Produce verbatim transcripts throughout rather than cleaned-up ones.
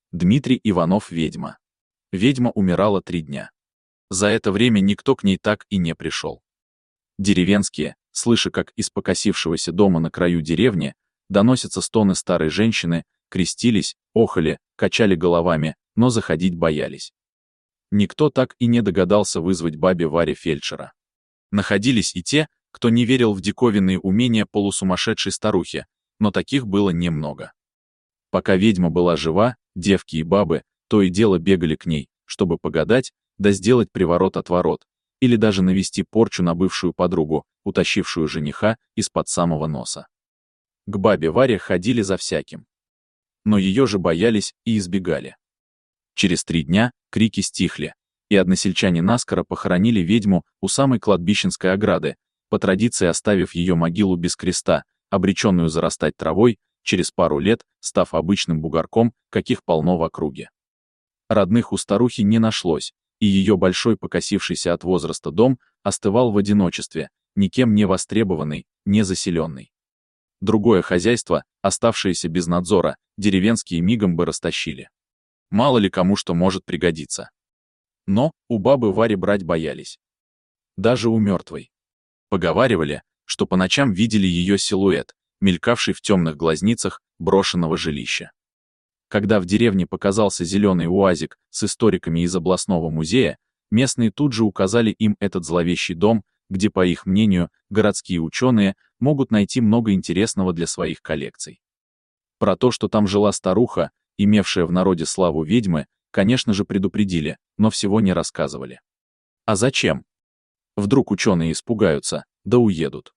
Дмитрий Иванов, ведьма. Ведьма умирала три дня. За это время никто к ней так и не пришел. Деревенские, слыша, как из покосившегося дома на краю деревни доносятся стоны старой женщины, крестились, охали, качали головами, но заходить боялись. Никто так и не догадался вызвать бабе Варе фельдшера. Находились и те, кто не верил в диковинные умения полусумасшедшей старухи, но таких было немного. Пока ведьма была жива, девки и бабы то и дело бегали к ней, чтобы погадать, да сделать приворот-отворот, или даже навести порчу на бывшую подругу, утащившую жениха из-под самого носа. К бабе Варе ходили за всяким. Но ее же боялись и избегали. Через три дня крики стихли, и односельчане наскоро похоронили ведьму у самой кладбищенской ограды, по традиции оставив ее могилу без креста, обреченную зарастать травой, через пару лет став обычным бугорком, каких полно в округе. Родных у старухи не нашлось, и ее большой покосившийся от возраста дом остывал в одиночестве, никем не востребованный, не заселенный. Другое хозяйство, оставшееся без надзора, деревенские мигом бы растащили. Мало ли кому что может пригодиться. Но у бабы Вари брать боялись. Даже у мертвой. Поговаривали, что по ночам видели ее силуэт, мелькавший в темных глазницах брошенного жилища. Когда в деревне показался зеленый уазик с историками из областного музея, местные тут же указали им этот зловещий дом, где, по их мнению, городские ученые могут найти много интересного для своих коллекций. Про то, что там жила старуха, имевшая в народе славу ведьмы, конечно же предупредили, но всего не рассказывали. А зачем? Вдруг ученые испугаются, да уедут.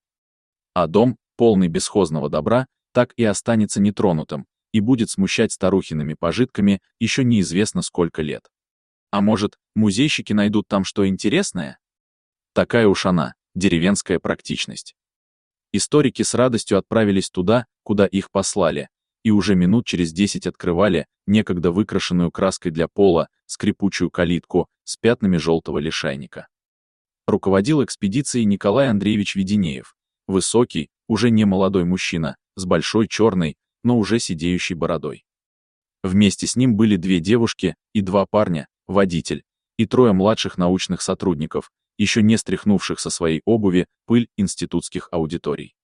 А дом, полный бесхозного добра, так и останется нетронутым, и будет смущать старухиными пожитками еще неизвестно сколько лет. А может, музейщики найдут там что интересное? Такая уж она, деревенская практичность. Историки с радостью отправились туда, куда их послали, и уже минут через десять открывали некогда выкрашенную краской для пола скрипучую калитку с пятнами желтого лишайника. Руководил экспедицией Николай Андреевич Веденеев, высокий, уже не молодой мужчина, с большой черной, но уже сидеющей бородой. Вместе с ним были две девушки и два парня, водитель, и трое младших научных сотрудников, еще не стряхнувших со своей обуви пыль институтских аудиторий.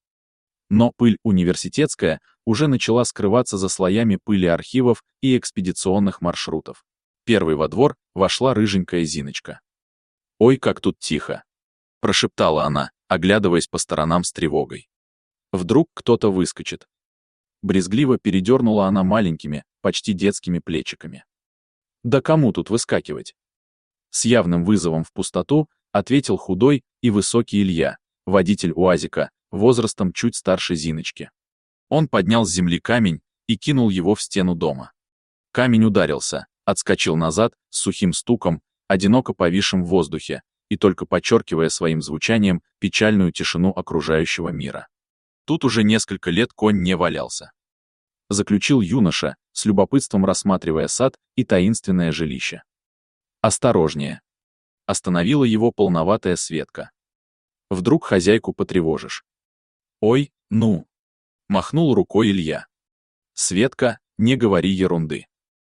Но пыль университетская уже начала скрываться за слоями пыли архивов и экспедиционных маршрутов. Первой во двор вошла рыженькая Зиночка. «Ой, как тут тихо!» — прошептала она, оглядываясь по сторонам с тревогой. Вдруг кто-то выскочит. Брезгливо передернула она маленькими, почти детскими плечиками. «Да кому тут выскакивать?» С явным вызовом в пустоту ответил худой и высокий Илья, водитель УАЗика, возрастом чуть старше Зиночки. Он поднял с земли камень и кинул его в стену дома. Камень ударился, отскочил назад с сухим стуком, одиноко повисшим в воздухе, и только подчеркивая своим звучанием печальную тишину окружающего мира. Тут уже несколько лет конь не валялся. Заключил юноша, с любопытством рассматривая сад и таинственное жилище. «Осторожнее!» Остановила его полноватая Светка. «Вдруг хозяйку потревожишь?» «Ой, ну!» Махнул рукой Илья. «Светка, не говори ерунды.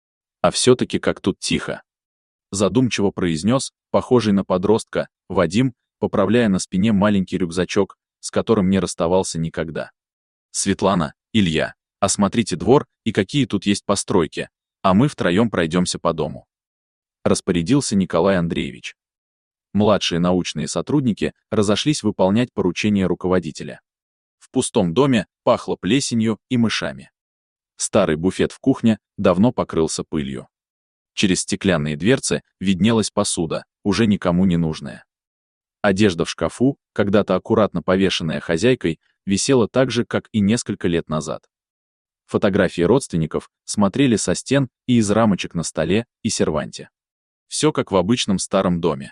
А все-таки как тут тихо!» Задумчиво произнес, похожий на подростка, Вадим, поправляя на спине маленький рюкзачок, с которым не расставался никогда. «Светлана, Илья, осмотрите двор и какие тут есть постройки, а мы втроем пройдемся по дому», распорядился Николай Андреевич. Младшие научные сотрудники разошлись выполнять поручения руководителя. В пустом доме пахло плесенью и мышами. Старый буфет в кухне давно покрылся пылью. Через стеклянные дверцы виднелась посуда, уже никому не нужная. Одежда в шкафу, когда-то аккуратно повешенная хозяйкой, висела так же, как и несколько лет назад. Фотографии родственников смотрели со стен и из рамочек на столе и серванте. Все как в обычном старом доме.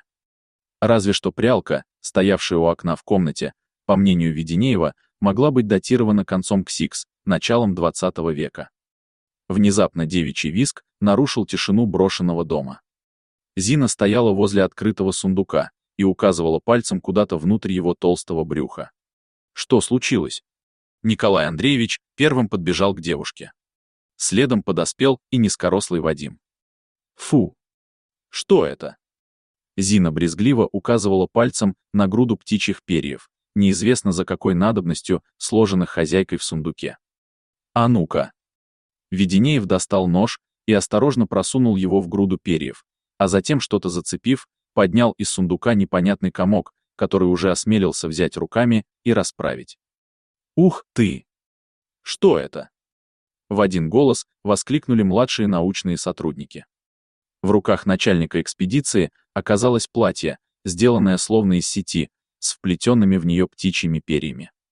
Разве что прялка, стоявшая у окна в комнате, по мнению Веденеева, могла быть датирована концом ксикс, началом двадцатого века. Внезапно девичий визг нарушил тишину брошенного дома. Зина стояла возле открытого сундука и указывала пальцем куда-то внутрь его толстого брюха. Что случилось? Николай Андреевич первым подбежал к девушке. Следом подоспел и низкорослый Вадим. Фу! Что это? Зина брезгливо указывала пальцем на груду птичьих перьев, неизвестно за какой надобностью, сложенных хозяйкой в сундуке. А ну-ка! Веденеев достал нож и осторожно просунул его в груду перьев, а затем, что-то зацепив, поднял из сундука непонятный комок, который уже осмелился взять руками и расправить. «Ух ты! Что это?» В один голос воскликнули младшие научные сотрудники. В руках начальника экспедиции оказалось платье, сделанное словно из сети, с вплетенными в нее птичьими перьями.